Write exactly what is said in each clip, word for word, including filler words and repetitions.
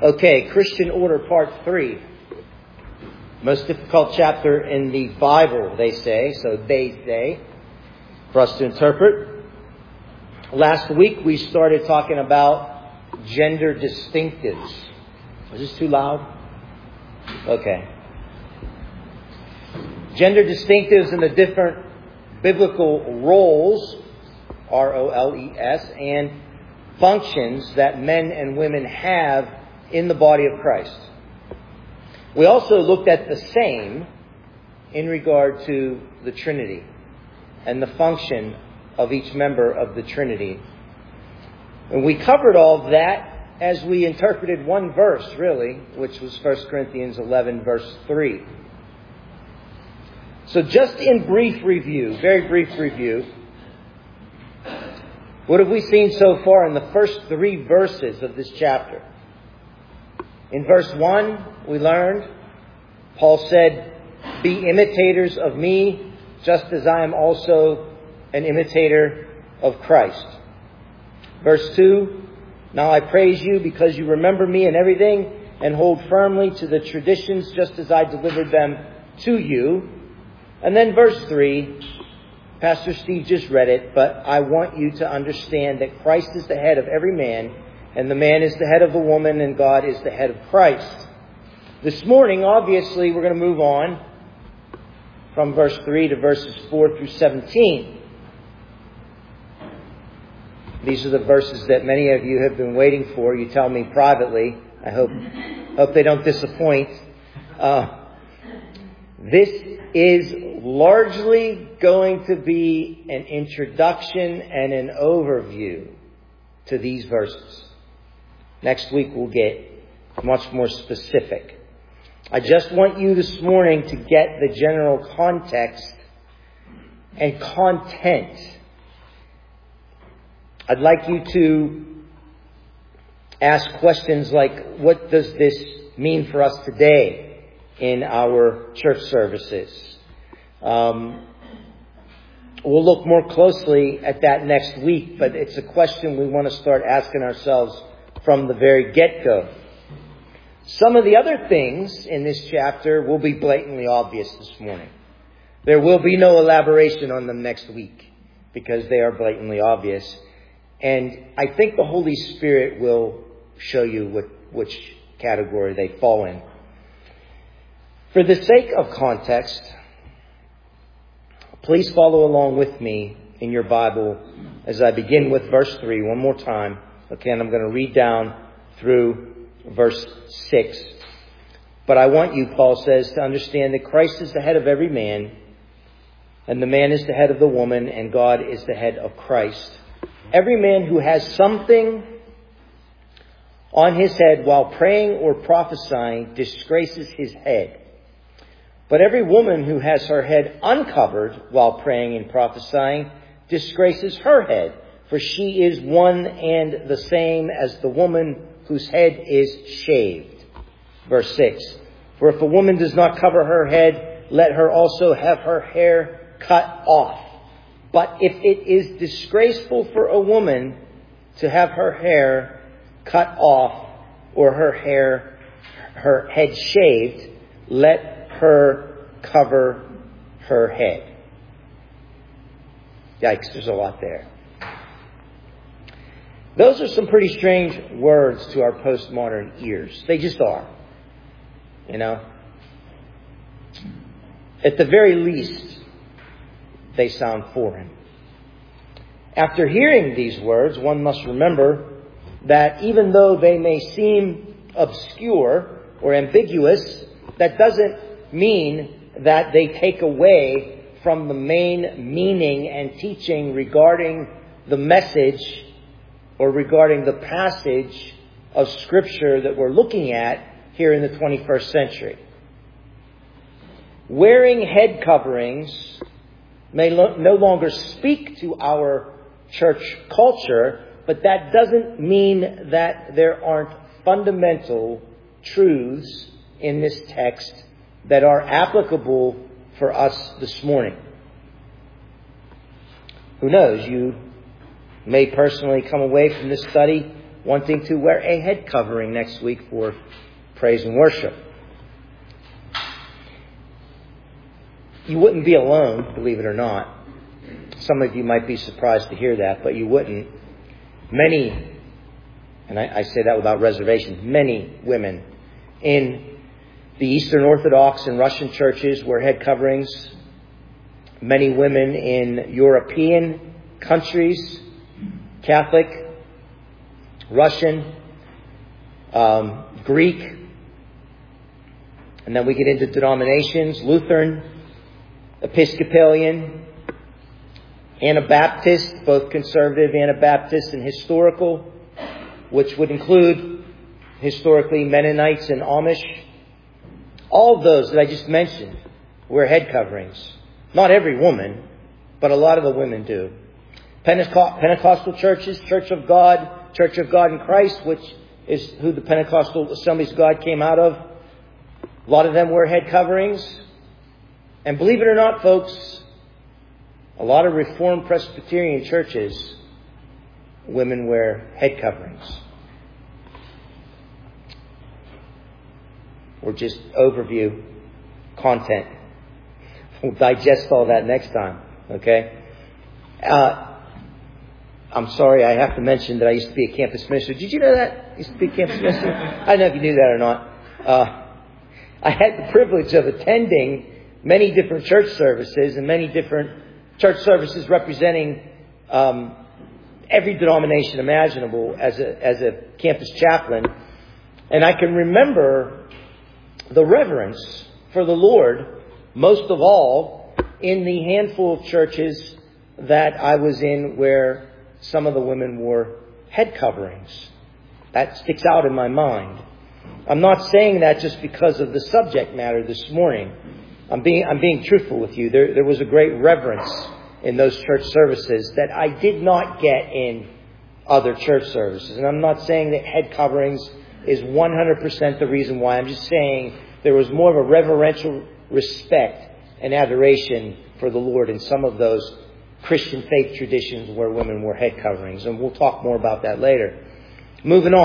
Okay, Christian Order Part three. Most difficult chapter in the Bible, they say. So they say, for us to interpret. Last week we started talking about gender distinctives. Is this too loud? Okay. Gender distinctives and the different biblical roles, R O L E S, and functions that men and women have in the body of Christ. We also looked at the same in regard to the Trinity and the function of each member of the Trinity. And we covered all of that as we interpreted one verse, really, which was First Corinthians eleven, verse three. So just in brief review, very brief review, what have we seen so far in the first three verses of this chapter? In verse one, we learned, Paul said, "Be imitators of me, just as I am also an imitator of Christ." Verse two, "Now I praise you because you remember me in everything and hold firmly to the traditions just as I delivered them to you." And then verse three, Pastor Steve just read it, but I want you to understand that Christ is the head of every man, and the man is the head of the woman, and God is the head of Christ. This morning, obviously, we're going to move on from verse three to verses four through seventeen. These are the verses that many of you have been waiting for. You tell me privately. I hope hope they don't disappoint. Uh, this is largely going to be an introduction and an overview to these verses. Next week we'll get much more specific. I just want you this morning to get the general context and content. I'd like you to ask questions like, what does this mean for us today in our church services? Um, we'll look more closely at that next week, but it's a question we want to start asking ourselves from the very get-go. Some of the other things in this chapter will be blatantly obvious this morning. There will be no elaboration on them next week because they are blatantly obvious. And I think the Holy Spirit will show you what, which category they fall in. For the sake of context, please follow along with me in your Bible as I begin with verse three one more time. Okay, and I'm going to read down through verse six. But I want you, Paul says, to understand that Christ is the head of every man, and the man is the head of the woman, and God is the head of Christ. Every man who has something on his head while praying or prophesying disgraces his head. But every woman who has her head uncovered while praying and prophesying disgraces her head, for she is one and the same as the woman whose head is shaved. Verse six. For if a woman does not cover her head, let her also have her hair cut off. But if it is disgraceful for a woman to have her hair cut off or her hair, her head shaved, let her cover her head. Yikes, there's a lot there. Those are some pretty strange words to our postmodern ears. They just are. You know? At the very least, they sound foreign. After hearing these words, one must remember that even though they may seem obscure or ambiguous, that doesn't mean that they take away from the main meaning and teaching regarding the message or regarding the passage of Scripture that we're looking at here in the twenty-first century. Wearing head coverings may lo- no longer speak to our church culture, but that doesn't mean that there aren't fundamental truths in this text that are applicable for us this morning. Who knows? You may personally come away from this study wanting to wear a head covering next week for praise and worship. You wouldn't be alone, believe it or not. Some of you might be surprised to hear that, but you wouldn't. Many, and I, I say that without reservation, many women in the Eastern Orthodox and Russian churches wear head coverings. Many women in European countries, Catholic, Russian, um, Greek, and then we get into denominations, Lutheran, Episcopalian, Anabaptist, both conservative Anabaptist and historical, which would include historically Mennonites and Amish. All of those that I just mentioned wear head coverings. Not every woman, but a lot of the women do. Pentecostal churches, Church of God, Church of God in Christ, which is who the Pentecostal Assemblies of God came out of. A lot of them wear head coverings. And believe it or not, folks, a lot of Reformed Presbyterian churches, women wear head coverings. Or just overview content. We'll digest all that next time. Okay? Uh, I'm sorry, I have to mention that I used to be a campus minister. Did you know that? I used to be a campus minister. I don't know if you knew that or not. Uh, I had the privilege of attending many different church services and many different church services representing um, every denomination imaginable as a as a campus chaplain. And I can remember the reverence for the Lord, most of all, in the handful of churches that I was in where some of the women wore head coverings. That sticks out in my mind. I'm not saying that just because of the subject matter this morning. I'm being I'm being truthful with you. There there was a great reverence in those church services that I did not get in other church services. And I'm not saying that head coverings is one hundred percent the reason why. I'm just saying there was more of a reverential respect and adoration for the Lord in some of those Christian faith traditions where women wore head coverings. And we'll talk more about that later. Moving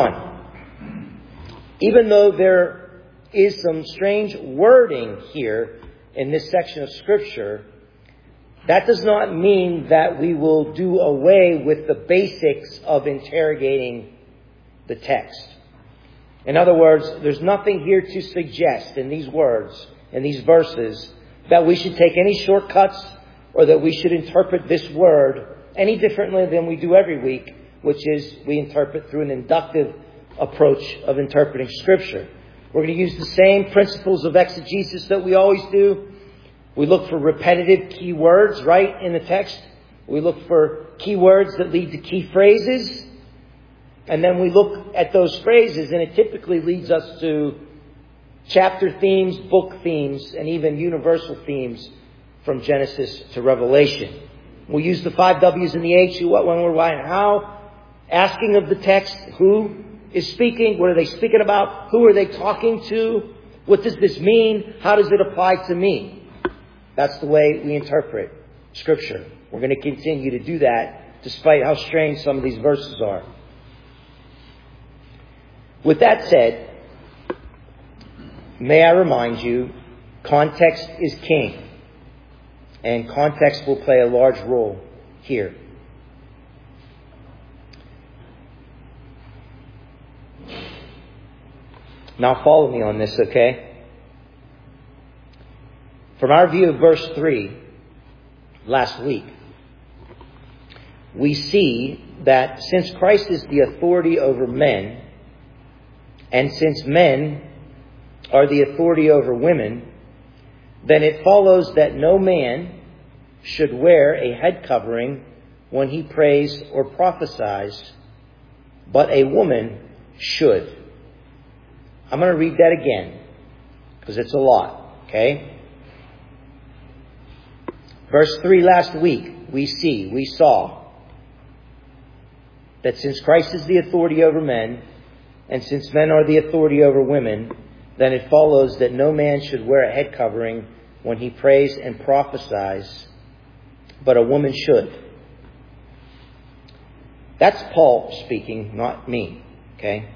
on. Even though there is some strange wording here in this section of Scripture, that does not mean that we will do away with the basics of interrogating the text. In other words, there's nothing here to suggest in these words, in these verses, that we should take any shortcuts or that we should interpret this word any differently than we do every week, which is we interpret through an inductive approach of interpreting Scripture. We're going to use the same principles of exegesis that we always do. We look for repetitive key words, right, in the text. We look for key words that lead to key phrases. And then we look at those phrases, and it typically leads us to chapter themes, book themes, and even universal themes from Genesis to Revelation. We use the five W's and the H, who, what, when, where, why, and how. Asking of the text, who is speaking? What are they speaking about? Who are they talking to? What does this mean? How does it apply to me? That's the way we interpret Scripture. We're going to continue to do that despite how strange some of these verses are. With that said, may I remind you, context is king. And context will play a large role here. Now follow me on this, okay? From our view of verse three, last week, we see that since Christ is the authority over men, and since men are the authority over women, then it follows that no man should wear a head covering when he prays or prophesies, but a woman should. I'm going to read that again, because it's a lot, okay? Verse three last week, we see, we saw that since Christ is the authority over men, and since men are the authority over women, then it follows that no man should wear a head covering when he prays and prophesies, but a woman should. That's Paul speaking, not me. Okay?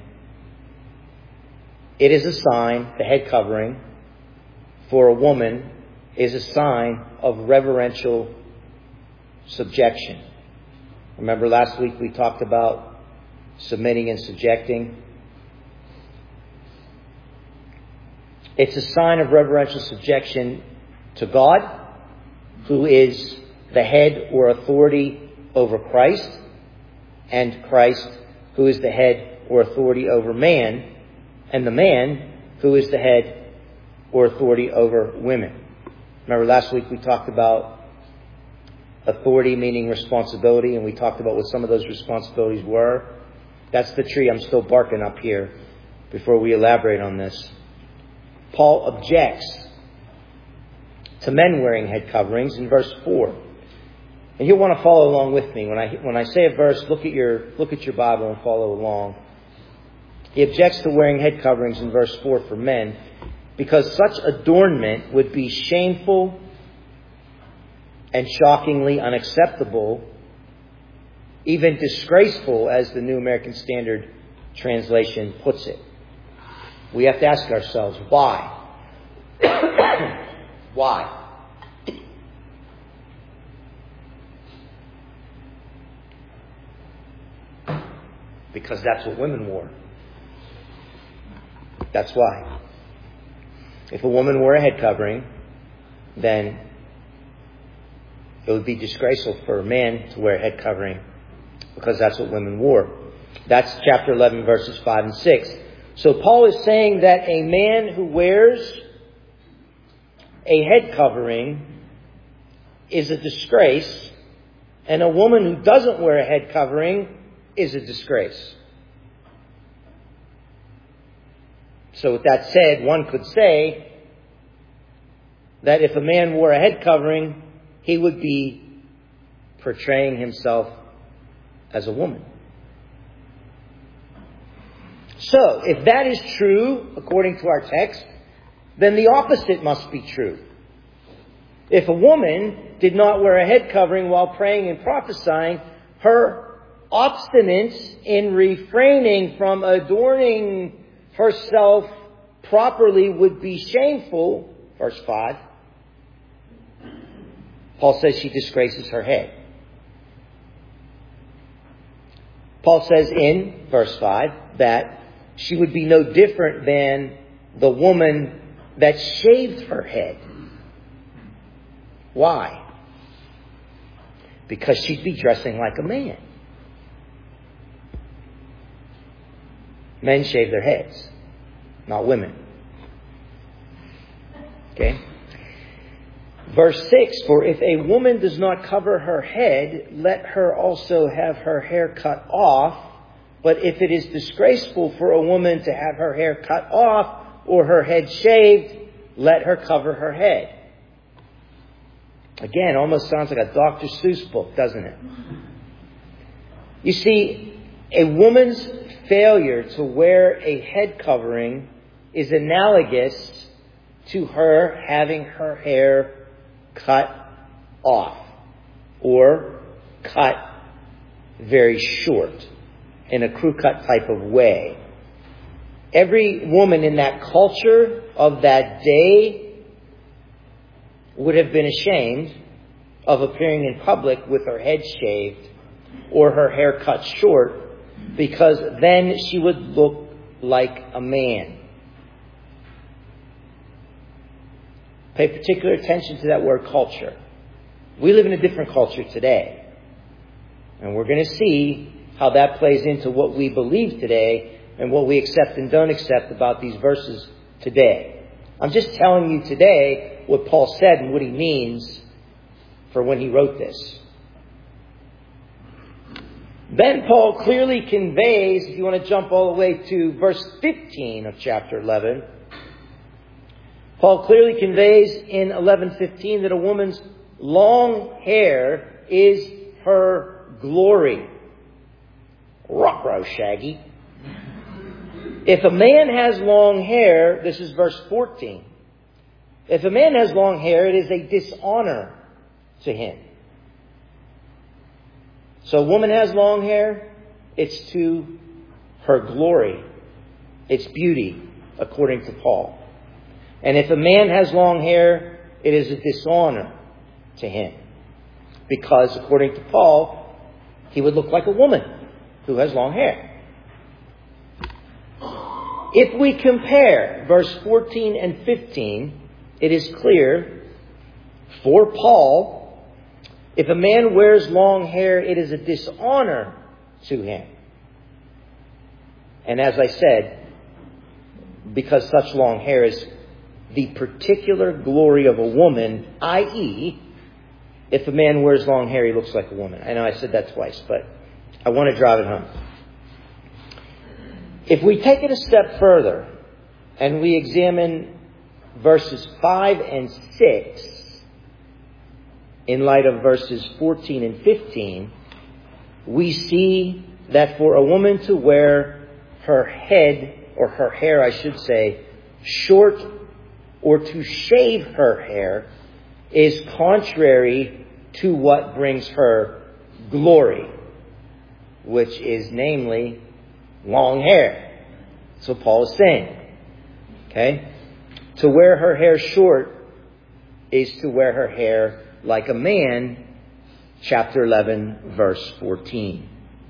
It is a sign, the head covering for a woman is a sign of reverential subjection. Remember last week we talked about submitting and subjecting. It's a sign of reverential subjection to God, who is the head or authority over Christ, and Christ, who is the head or authority over man, and the man, who is the head or authority over women. Remember last week we talked about authority meaning responsibility, and we talked about what some of those responsibilities were. That's the tree I'm still barking up here before we elaborate on this. Paul objects to men wearing head coverings in verse four. And you'll want to follow along with me. When I when I say a verse, look at your look at your Bible and follow along. He objects to wearing head coverings in verse four for men because such adornment would be shameful and shockingly unacceptable, even disgraceful, as the New American Standard Translation puts it. We have to ask ourselves, why? Why? Because that's what women wore. That's why. If a woman wore a head covering, then it would be disgraceful for a man to wear a head covering, because that's what women wore. That's chapter eleven, verses five and six. So Paul is saying that a man who wears a head covering is a disgrace, and a woman who doesn't wear a head covering is a disgrace. So with that said, one could say that if a man wore a head covering, he would be portraying himself as a woman. So, if that is true, according to our text, then the opposite must be true. If a woman did not wear a head covering while praying and prophesying, her obstinance in refraining from adorning herself properly would be shameful. Verse five. Paul says she disgraces her head. Paul says in verse five that she would be no different than the woman that shaved her head. Why? Because she'd be dressing like a man. Men shave their heads, not women. Okay? Verse six, for if a woman does not cover her head, let her also have her hair cut off. But if it is disgraceful for a woman to have her hair cut off or her head shaved, let her cover her head. Again, almost sounds like a Doctor Seuss book, doesn't it? You see, a woman's failure to wear a head covering is analogous to her having her hair cut off or cut very short in a crew cut type of way. Every woman in that culture of that day would have been ashamed of appearing in public with her head shaved or her hair cut short, because then she would look like a man. Pay particular attention to that word culture. We live in a different culture today. And we're going to see how that plays into what we believe today and what we accept and don't accept about these verses today. I'm just telling you today what Paul said and what he means for when he wrote this. Then Paul clearly conveys, if you want to jump all the way to verse fifteen of chapter eleven, Paul clearly conveys in eleven fifteen that a woman's long hair is her glory. Ruh-roh, Shaggy. If a man has long hair, this is verse fourteen. If a man has long hair, it is a dishonor to him. So a woman has long hair, it's to her glory, its beauty, according to Paul. And if a man has long hair, it is a dishonor to him. Because, according to Paul, he would look like a woman who has long hair. If we compare verse fourteen and fifteen, it is clear for Paul, if a man wears long hair, it is a dishonor to him. And as I said, because such long hair is the particular glory of a woman, that is, if a man wears long hair, he looks like a woman. I know I said that twice, but I want to drive it home. If we take it a step further and we examine verses five and six in light of verses fourteen and fifteen, we see that for a woman to wear her head, or her hair I should say, short, or to shave her hair, is contrary to what brings her glory, which is namely long hair. That's what Paul is saying. Okay? To wear her hair short is to wear her hair like a man, chapter eleven, verse fourteen.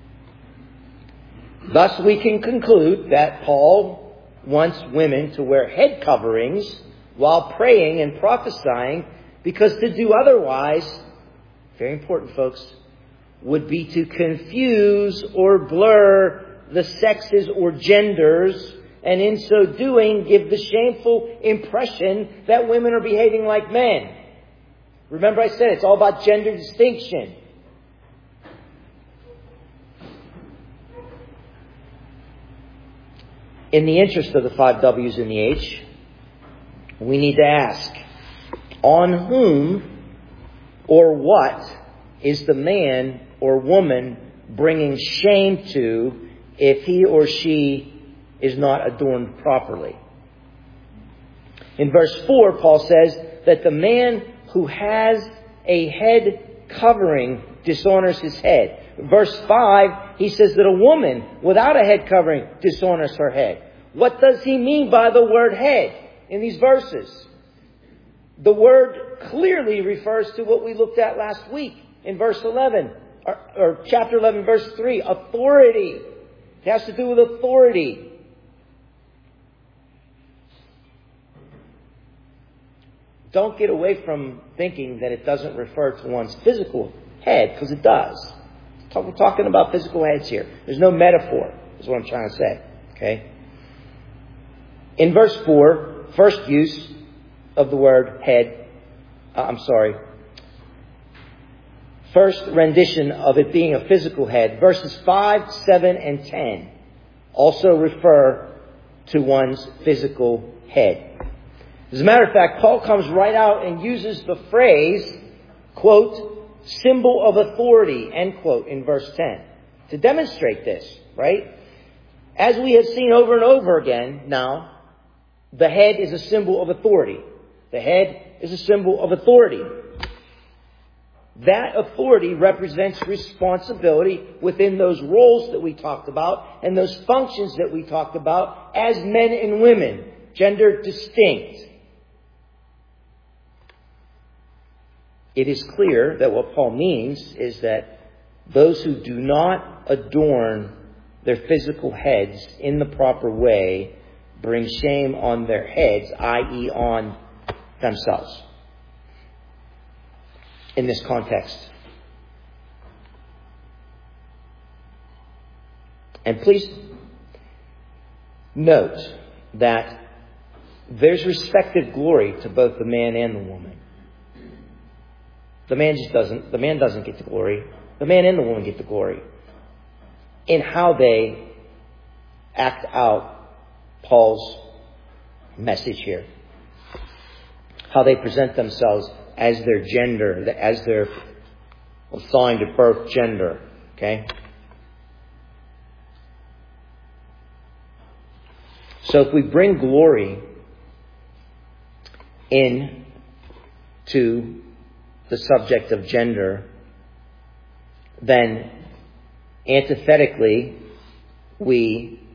Thus we can conclude that Paul wants women to wear head coverings while praying and prophesying, because to do otherwise, very important folks, would be to confuse or blur the sexes or genders, and in so doing give the shameful impression that women are behaving like men. Remember I said it's all about gender distinction. In the interest of the five W's and the H, we need to ask, on whom or what is the man or woman bringing shame to if he or she is not adorned properly? In verse four, Paul says that the man who has a head covering dishonors his head. Verse five, he says that a woman without a head covering dishonors her head. What does he mean by the word head in these verses? The word clearly refers to what we looked at last week in verse eleven, or, or chapter eleven, verse three, authority. It has to do with authority. Don't get away from thinking that it doesn't refer to one's physical head, because it does. We're talking about physical heads here. There's no metaphor, is what I'm trying to say. Okay? In verse four, first use of the word head, uh, I'm sorry, first rendition of it being a physical head, verses five, seven, and ten also refer to one's physical head. As a matter of fact, Paul comes right out and uses the phrase, quote, symbol of authority, end quote, in verse ten, to demonstrate this, right? As we have seen over and over again now, the head is a symbol of authority. The head is a symbol of authority. That authority represents responsibility within those roles that we talked about and those functions that we talked about as men and women, gender distinct. It is clear that what Paul means is that those who do not adorn their physical heads in the proper way bring shame on their heads, that is on themselves. In this context. And please note that there's respective glory to both the man and the woman. The man just doesn't, the man doesn't get the glory. The man and the woman get the glory in how they act out Paul's message here. How they present themselves as their gender, as their assigned at birth gender. Okay? So if we bring glory in to the subject of gender, then antithetically we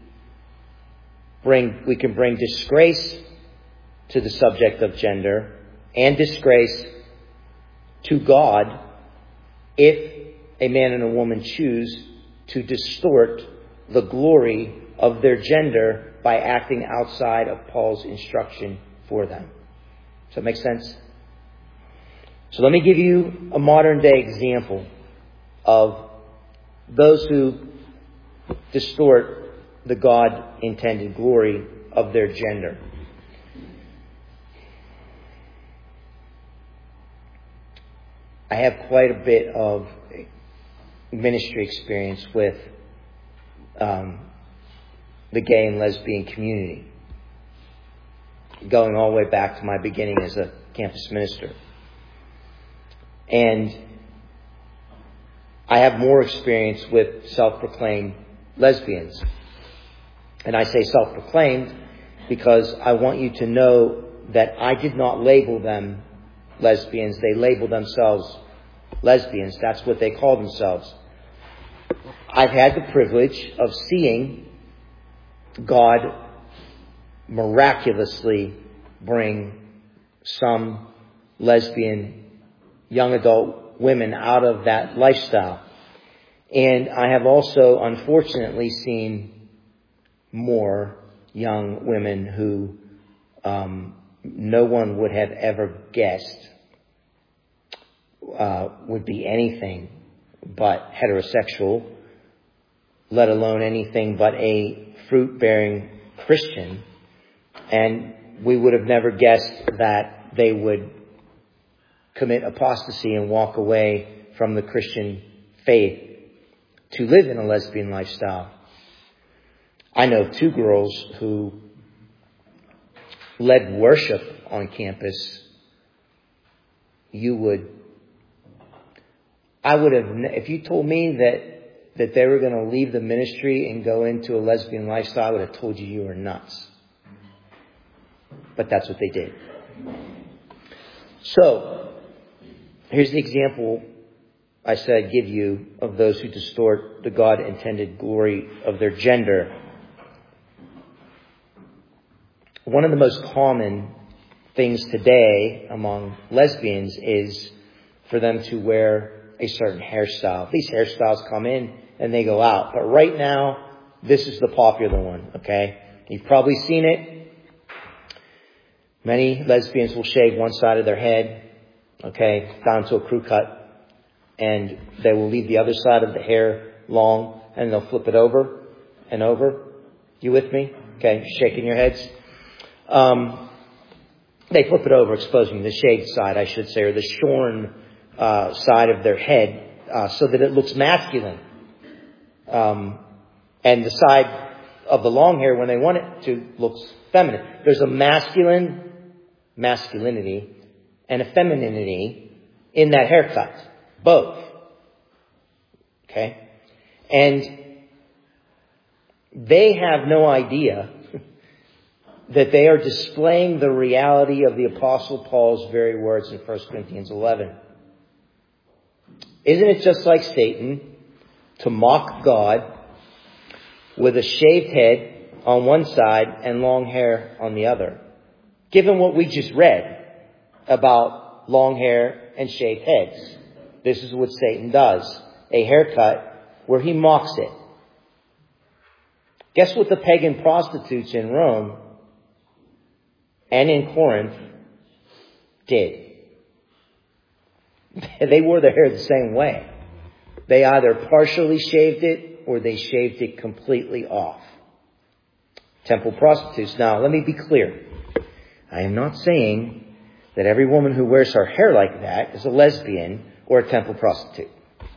bring, we can bring disgrace to the subject of gender and disgrace to God if a man and a woman choose to distort the glory of their gender by acting outside of Paul's instruction for them. Does that make sense? So let me give you a modern day example of those who distort the God-intended glory of their gender. I have quite a bit of ministry experience with um, the gay and lesbian community, going all the way back to my beginning as a campus minister. And I have more experience with self-proclaimed lesbians. And I say self-proclaimed because I want you to know that I did not label them lesbians. They label themselves lesbians. That's what they call themselves. I've had the privilege of seeing God miraculously bring some lesbian young adult women out of that lifestyle. And I have also, unfortunately, seen more young women who um, no one would have ever guessed uh, would be anything but heterosexual, let alone anything but a fruit-bearing Christian. And we would have never guessed that they would commit apostasy and walk away from the Christian faith to live in a lesbian lifestyle. I know two girls who led worship on campus. You would, I would have, if you told me that, that they were going to leave the ministry and go into a lesbian lifestyle, I would have told you you were nuts. But that's what they did. So, here's the example I said I'd give you of those who distort the God-intended glory of their gender. One of the most common things today among lesbians is for them to wear a certain hairstyle. These hairstyles come in and they go out. But right now, this is the popular one, okay? You've probably seen it. Many lesbians will shave one side of their head, okay, down to a crew cut. And they will leave the other side of the hair long, and they'll flip it over and over. You with me? Okay, shaking your heads. Um, they flip it over, exposing the shaved side, I should say, or the shorn uh, side of their head, uh, so that it looks masculine. Um, and the side of the long hair, when they want it to, looks feminine. There's a masculine masculinity and a femininity in that haircut. Both. Okay? And they have no idea that they are displaying the reality of the Apostle Paul's very words in First Corinthians eleven. Isn't it just like Satan to mock God with a shaved head on one side and long hair on the other? Given what we just read about long hair and shaved heads. This is what Satan does. A haircut where he mocks it. Guess what the pagan prostitutes in Rome and in Corinth did? They wore their hair the same way. They either partially shaved it or they shaved it completely off. Temple prostitutes. Now, let me be clear. I am not saying that every woman who wears her hair like that is a lesbian or a temple prostitute.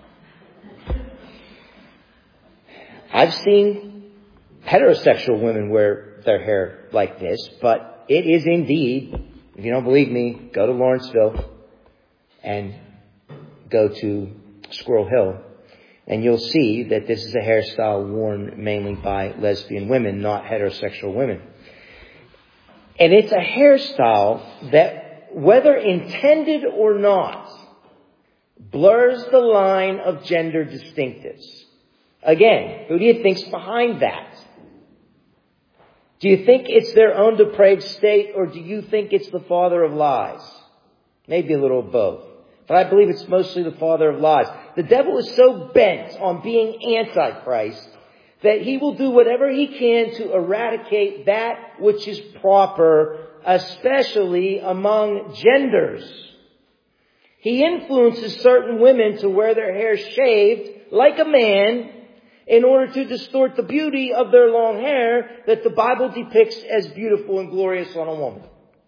I've seen heterosexual women wear their hair like this, but it is indeed, if you don't believe me, go to Lawrenceville and go to Squirrel Hill, and you'll see that this is a hairstyle worn mainly by lesbian women, not heterosexual women. And it's a hairstyle that, whether intended or not, blurs the line of gender distinctives. Again, who do you think's behind that? Do you think it's their own depraved state, or do you think it's the father of lies? Maybe a little of both. But I believe it's mostly the father of lies. The devil is so bent on being Antichrist that he will do whatever he can to eradicate that which is proper, especially among genders. He influences certain women to wear their hair shaved like a man in order to distort the beauty of their long hair that the Bible depicts as beautiful and glorious on a woman.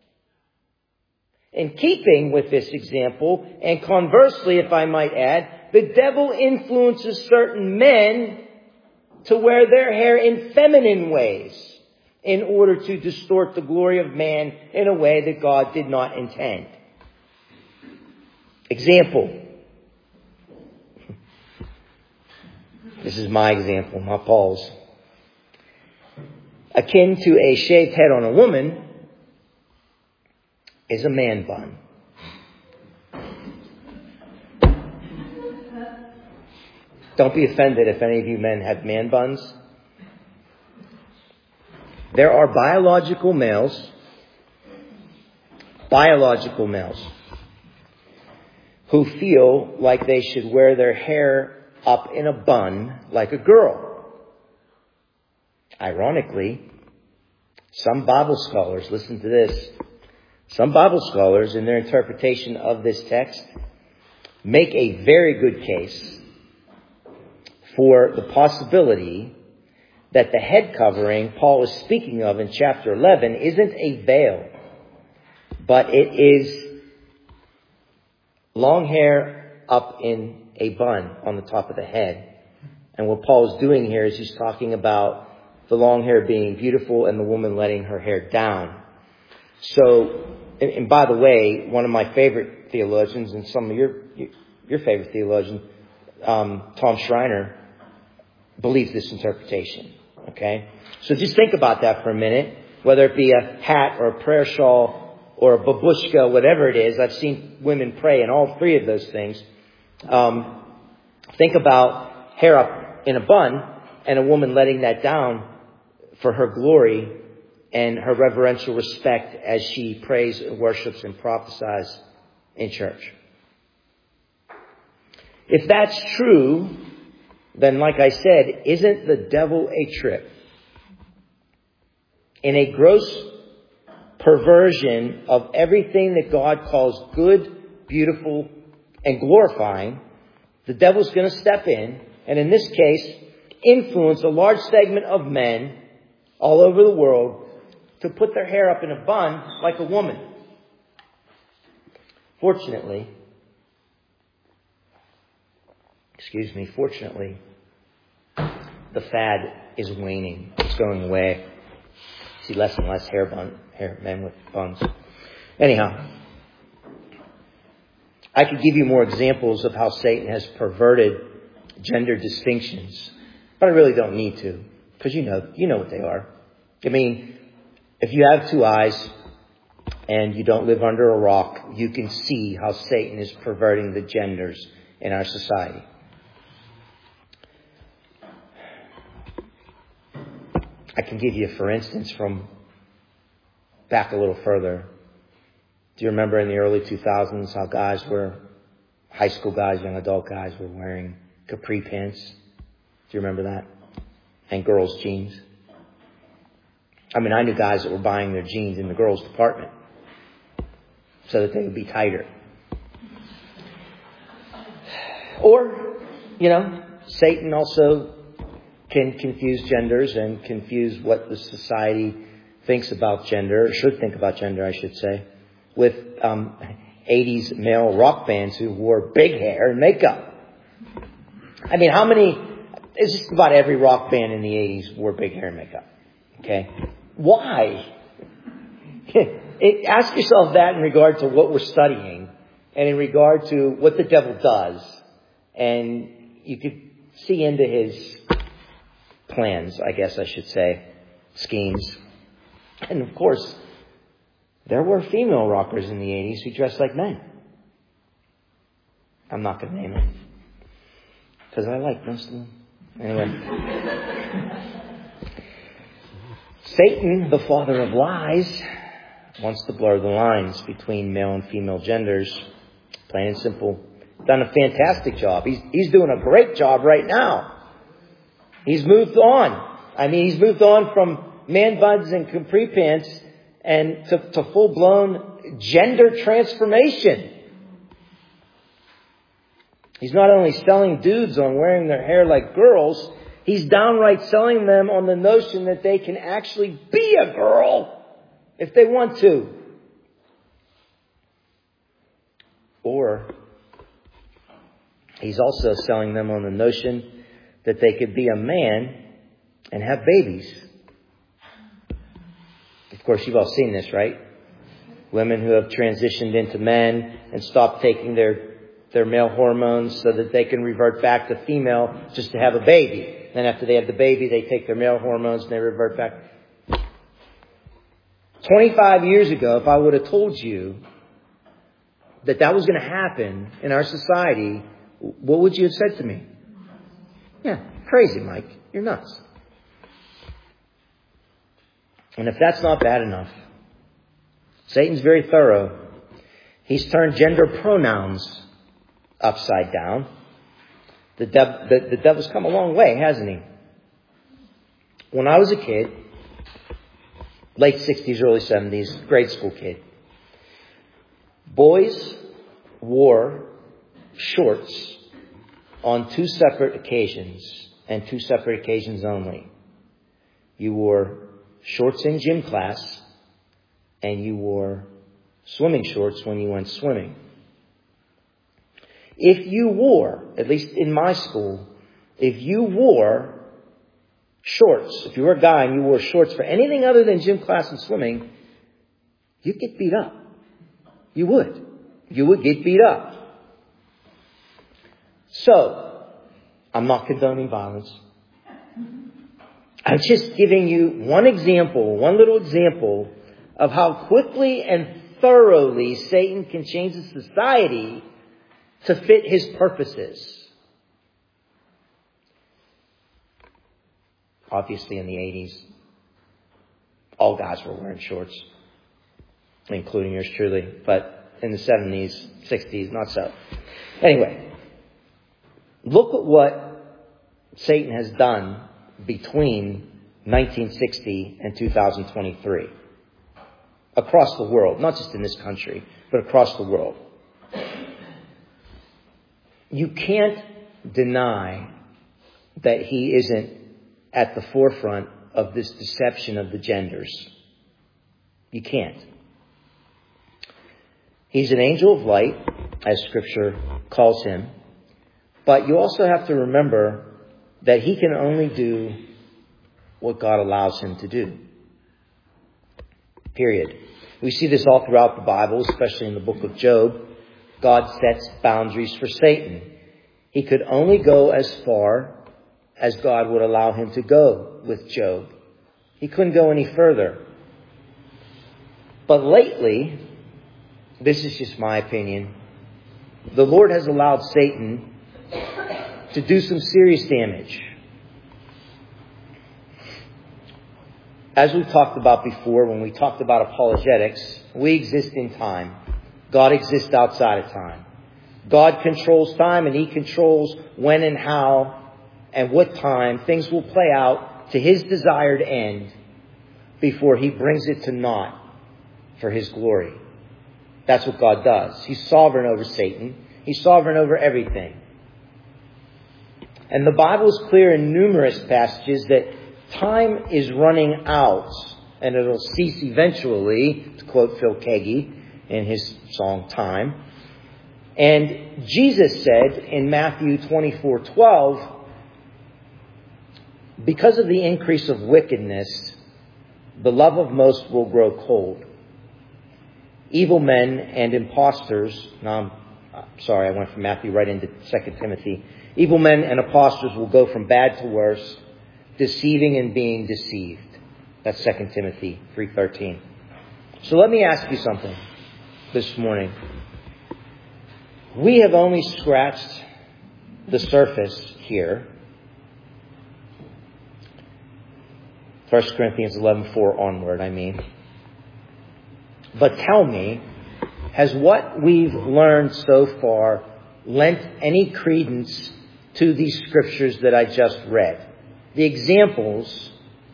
In keeping with this example, and conversely, if I might add, the devil influences certain men to wear their hair in feminine ways in order to distort the glory of man in a way that God did not intend. Example. This is my example, not Paul's. Akin to a shaved head on a woman is a man bun. Don't be offended if any of you men have man buns. There are biological males, biological males, who feel like they should wear their hair up in a bun like a girl. Ironically, some Bible scholars, listen to this, some Bible scholars in their interpretation of this text make a very good case for the possibility that the head covering Paul is speaking of in chapter eleven isn't a veil, but it is long hair up in a bun on the top of the head. And what Paul is doing here is he's talking about the long hair being beautiful and the woman letting her hair down. So, and, and by the way, one of my favorite theologians and some of your your favorite theologian, um, Tom Schreiner, believes this interpretation. Okay? So just think about that for a minute. Whether it be a hat or a prayer shawl or a babushka, whatever it is. I've seen women pray in all three of those things. Um, think about hair up in a bun and a woman letting that down for her glory and her reverential respect as she prays and worships and prophesies in church. If that's true, then like I said, isn't the devil a trick? In a gross perversion of everything that God calls good, beautiful, and glorifying, the devil's going to step in, and in this case, influence a large segment of men all over the world to put their hair up in a bun like a woman. Fortunately, excuse me, fortunately, the fad is waning. It's going away. I see less and less hair bun, hair men with buns. Anyhow, I could give you more examples of how Satan has perverted gender distinctions, but I really don't need to, because you know, you know what they are. I mean, if you have two eyes and you don't live under a rock, you can see how Satan is perverting the genders in our society. I can give you, for instance, from back a little further. Do you remember in the early two thousands how guys were, high school guys, young adult guys were wearing capri pants? Do you remember that? And girls' jeans. I mean, I knew guys that were buying their jeans in the girls' department so that they would be tighter. Or, you know, Satan also can confuse genders and confuse what the society thinks about gender, or should think about gender, I should say, with um, eighties male rock bands who wore big hair and makeup. I mean, how many, it's just about every rock band in the eighties wore big hair and makeup. Okay? Why? It, ask yourself that in regard to what we're studying and in regard to what the devil does. And you could see into his plans, I guess I should say, schemes. And of course, there were female rockers in the eighties who dressed like men. I'm not going to name them, because I like most of them. Anyway. Satan, the father of lies, wants to blur the lines between male and female genders. Plain and simple. Done a fantastic job. He's, he's doing a great job right now. He's moved on. I mean, he's moved on from man buns and capri pants and to, to full-blown gender transformation. He's not only selling dudes on wearing their hair like girls, he's downright selling them on the notion that they can actually be a girl if they want to. Or he's also selling them on the notion that they could be a man and have babies. Of course, you've all seen this, right? Women who have transitioned into men and stopped taking their their male hormones so that they can revert back to female just to have a baby. Then after they have the baby, they take their male hormones and they revert back. twenty-five years ago, if I would have told you that that was going to happen in our society, what would you have said to me? Yeah, crazy, Mike. You're nuts. And if that's not bad enough, Satan's very thorough. He's turned gender pronouns upside down. The, dev- the, the devil's come a long way, hasn't he? When I was a kid, late sixties, early seventies, grade school kid, boys wore shorts on two separate occasions, and two separate occasions only. You wore shorts in gym class, and you wore swimming shorts when you went swimming. If you wore, at least in my school, if you wore shorts, if you were a guy and you wore shorts for anything other than gym class and swimming, you'd get beat up. You would. You would get beat up. So, I'm not condoning violence. I'm just giving you one example, one little example of how quickly and thoroughly Satan can change a society to fit his purposes. Obviously, in the eighties, all guys were wearing shorts, including yours truly. But in the seventies, sixties, not so. Anyway, look at what Satan has done between nineteen sixty and two thousand twenty-three. Across the world, not just in this country, but across the world. You can't deny that he isn't at the forefront of this deception of the genders. You can't. He's an angel of light, as Scripture calls him. But you also have to remember that he can only do what God allows him to do. Period. We see this all throughout the Bible, especially in the book of Job. God sets boundaries for Satan. He could only go as far as God would allow him to go with Job. He couldn't go any further. But lately, this is just my opinion, the Lord has allowed Satan to do some serious damage. As we've talked about before, when we talked about apologetics, we exist in time. God exists outside of time. God controls time, and he controls when and how and what time things will play out to his desired end before he brings it to naught for his glory. That's what God does. He's sovereign over Satan. He's sovereign over everything. And the Bible is clear in numerous passages that time is running out, and it'll cease eventually, to quote Phil Keaggy in his song Time. And Jesus said in Matthew twenty-four twelve, because of the increase of wickedness, the love of most will grow cold. Evil men and impostors, now I'm sorry, I went from Matthew right into Second Timothy. Evil men and impostors will go from bad to worse, deceiving and being deceived. That's Second Timothy three thirteen. So let me ask you something this morning. We have only scratched the surface here. First Corinthians eleven four onward, I mean. But tell me, has what we've learned so far lent any credence to these scriptures that I just read? The examples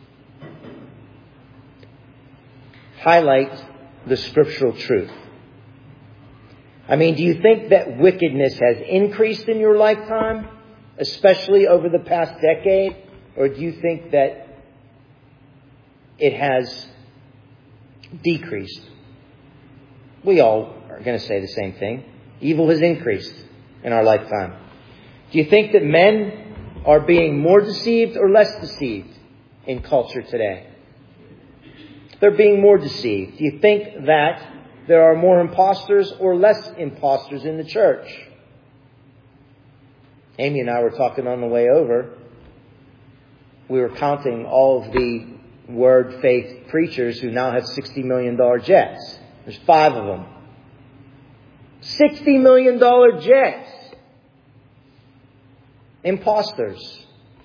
highlight the scriptural truth. I mean, do you think that wickedness has increased in your lifetime, especially over the past decade? Or do you think that it has decreased? We all are going to say the same thing. Evil has increased in our lifetime. Do you think that men are being more deceived or less deceived in culture today? They're being more deceived. Do you think that there are more imposters or less imposters in the church? Amy and I were talking on the way over. We were counting all of the word faith preachers who now have sixty million dollars jets. There's five of them. sixty million dollars jets. Imposters.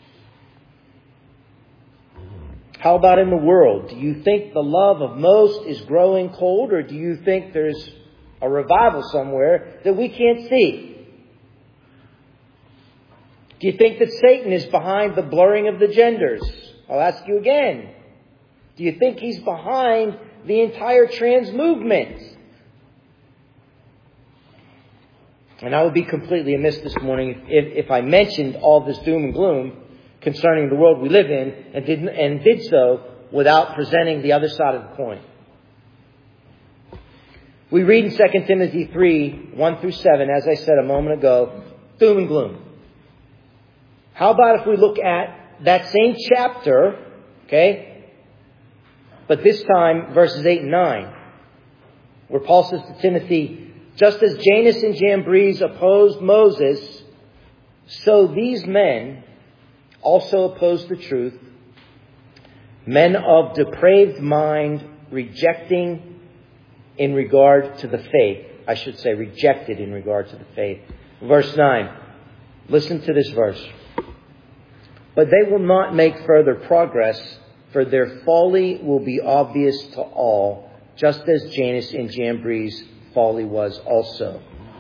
How about in the world? Do you think the love of most is growing cold, or do you think there's a revival somewhere that we can't see? Do you think that Satan is behind the blurring of the genders? I'll ask you again. Do you think he's behind the entire trans movement? And I would be completely amiss this morning if, if I mentioned all this doom and gloom concerning the world we live in and did, and did so without presenting the other side of the coin. We read in Second Timothy three, one through seven, as I said a moment ago, doom and gloom. How about if we look at that same chapter, okay, but this time verses eight and nine, where Paul says to Timothy, just as Janus and Jambres opposed Moses, so these men also oppose the truth, men of depraved mind, rejecting in regard to the faith. I should say rejected in regard to the faith. Verse nine. Listen to this verse. But they will not make further progress, for their folly will be obvious to all, just as Janus and Jambres' folly was also.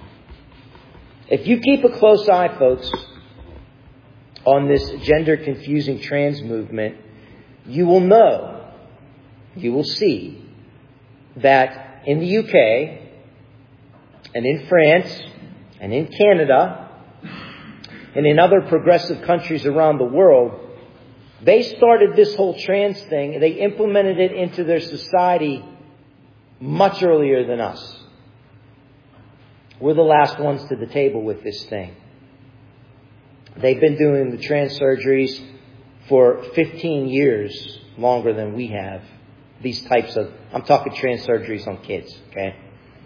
If you keep a close eye, folks, on this gender-confusing trans movement, you will know, you will see, that in the U K and in France and in Canada and in other progressive countries around the world, they started this whole trans thing. They implemented it into their society much earlier than us. We're the last ones to the table with this thing. They've been doing the trans surgeries for fifteen years longer than we have. These types of, I'm talking trans surgeries on kids, okay?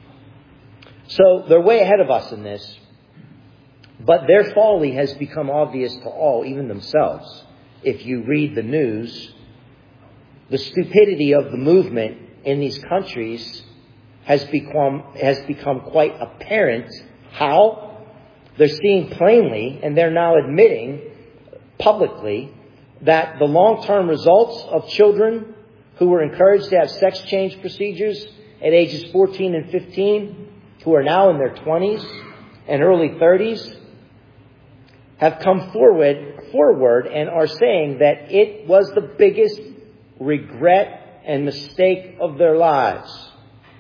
So they're way ahead of us in this. But their folly has become obvious to all, even themselves. If you read the news, the stupidity of the movement in these countries has become, has become quite apparent. How? They're seeing plainly, and they're now admitting publicly, that the long-term results of children who were encouraged to have sex change procedures at ages fourteen and fifteen, who are now in their twenties and early thirties, have come forward, forward and are saying that it was the biggest regret and mistake of their lives.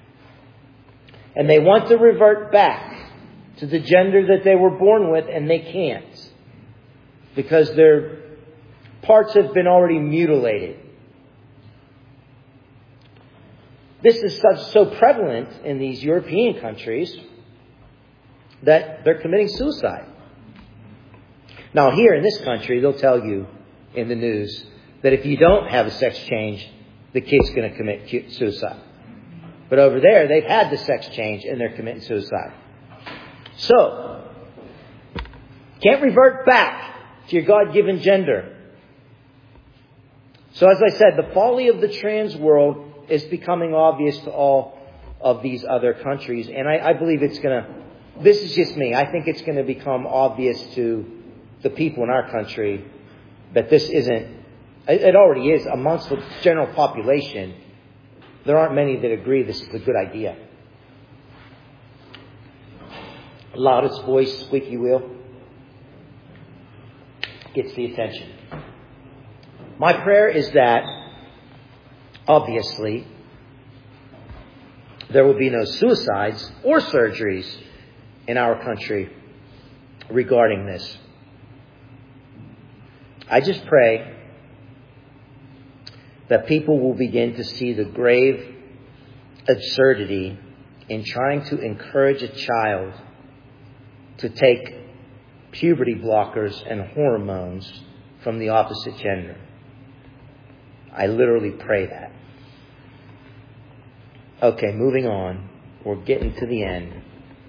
And they want to revert back to the gender that they were born with, and they can't, because their parts have been already mutilated. This is such, so prevalent in these European countries that they're committing suicide. Now here in this country, they'll tell you in the news that if you don't have a sex change, the kid's going to commit suicide. But over there, they've had the sex change and they're committing suicide. So, can't revert back to your God-given gender. So as I said, the folly of the trans world is becoming obvious to all of these other countries. And I, I believe it's going to, this is just me, I think it's going to become obvious to the people in our country that this isn't It, it already is. Amongst the general population, there aren't many that agree this is a good idea. Loudest voice, squeaky wheel, gets the attention. My prayer is that, obviously, there will be no suicides or surgeries in our country regarding this. I just pray that people will begin to see the grave absurdity in trying to encourage a child to take puberty blockers and hormones from the opposite gender. I literally pray that. Okay, moving on. We're getting to the end.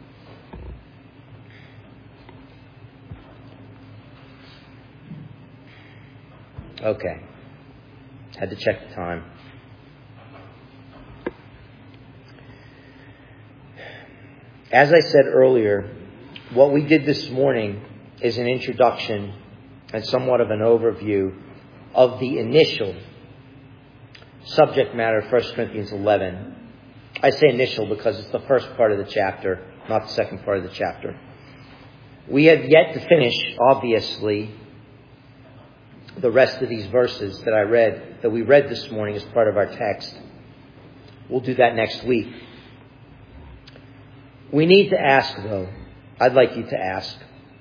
Okay. Had to check the time. As I said earlier, what we did this morning is an introduction and somewhat of an overview of the initial subject matter of First Corinthians eleven. I say initial because it's the first part of the chapter, not the second part of the chapter. We have yet to finish, obviously, the rest of these verses that I read, that we read this morning as part of our text. We'll do that next week. We need to ask, though, I'd like you to ask,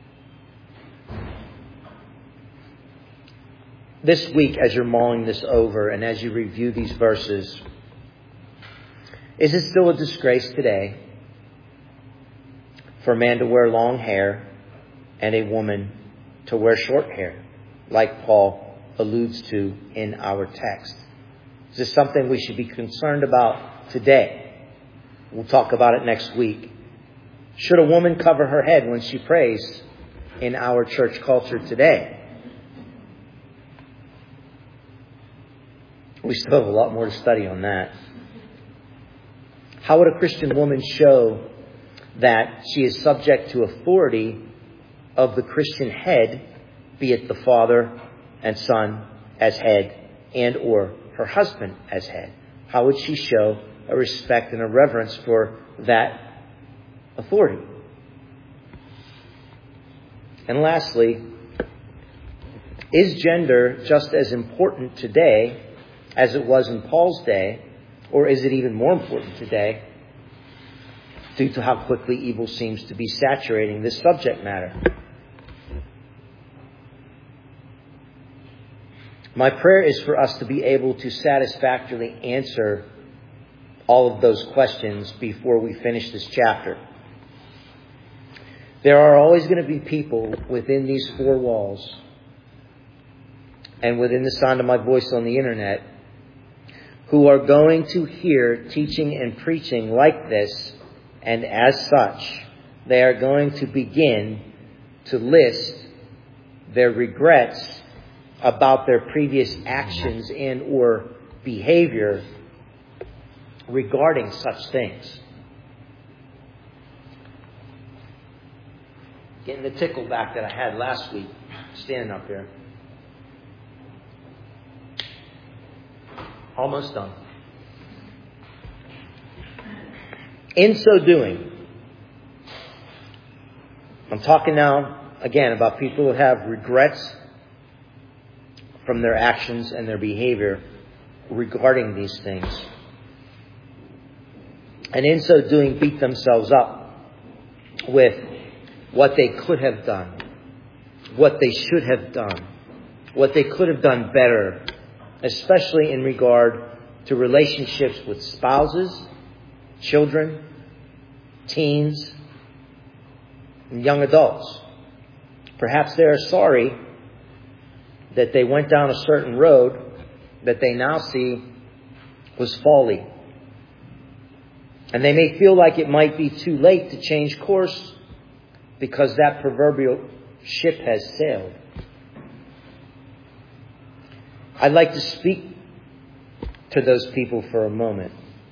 this week as you're mulling this over and as you review these verses, is it still a disgrace today for a man to wear long hair and a woman to wear short hair, like Paul alludes to in our text? Is this something we should be concerned about today? We'll talk about it next week. Should a woman cover her head when she prays in our church culture today? We still have a lot more to study on that. How would a Christian woman show that she is subject to authority of the Christian head, be it the father and son as head and or her husband as head? How would she show a respect and a reverence for that authority? And lastly, is gender just as important today as it was in Paul's day, or is it even more important today due to how quickly evil seems to be saturating this subject matter? My prayer is for us to be able to satisfactorily answer all of those questions before we finish this chapter. There are always going to be people within these four walls and within the sound of my voice on the internet who are going to hear teaching and preaching like this, and as such, they are going to begin to list their regrets about their previous actions and or behavior regarding such things. Getting the tickle back that I had last week, standing up here. Almost done. In so doing, I'm talking now, again, about people who have regrets from their actions and their behavior regarding these things. And in so doing, beat themselves up with what they could have done, what they should have done, what they could have done better, especially in regard to relationships with spouses, children, teens, and young adults. Perhaps they are sorry that they went down a certain road that they now see was folly. And they may feel like it might be too late to change course because that proverbial ship has sailed. I'd like to speak to those people for a moment.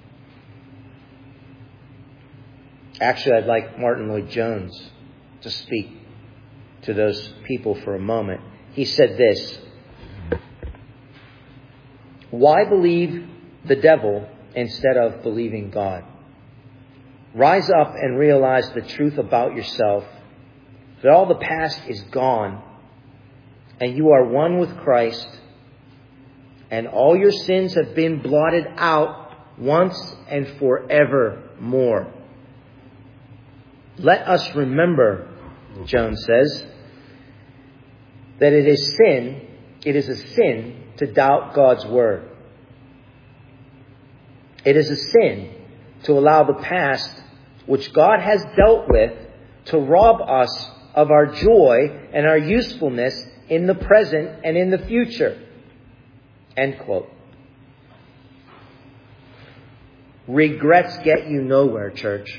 Actually, I'd like Martin Lloyd-Jones to speak to those people for a moment. He said this: Why believe the devil instead of believing God? Rise up and realize the truth about yourself, that all the past is gone, and you are one with Christ, and all your sins have been blotted out once and forevermore. Let us remember, Jones says, that it is sin, it is a sin to doubt God's word. It is a sin to allow the past, which God has dealt with, to rob us of our joy and our usefulness in the present and in the future. End quote. Regrets get you nowhere, church.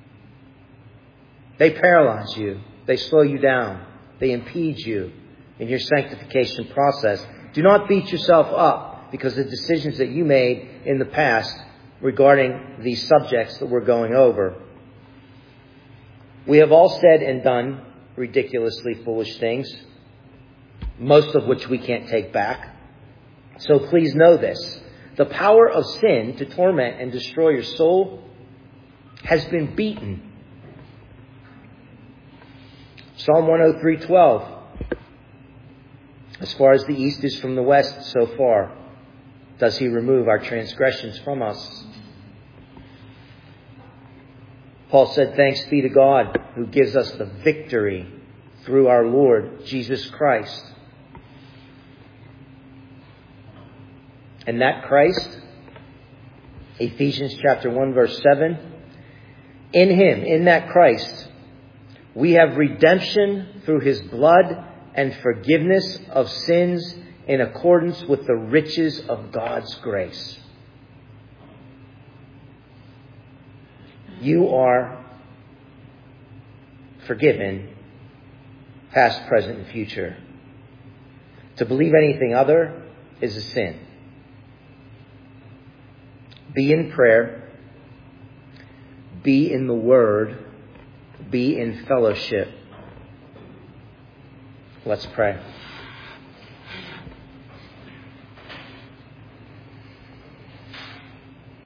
They paralyze you. They slow you down. They impede you in your sanctification process. Do not beat yourself up because of the decisions that you made in the past regarding these subjects that we're going over. We have all said and done ridiculously foolish things, most of which we can't take back. So please know this. The power of sin to torment and destroy your soul has been beaten. Psalm one oh three twelve. As far as the east is from the west, so far does he remove our transgressions from us. Paul said, thanks be to God who gives us the victory through our Lord Jesus Christ. And that Christ, Ephesians chapter one verse seven, in him, in that Christ, we have redemption through his blood and forgiveness of sins in accordance with the riches of God's grace. You are forgiven, past, present, and future. To believe anything other is a sin. Be in prayer. Be in the Word. Be in fellowship. Let's pray.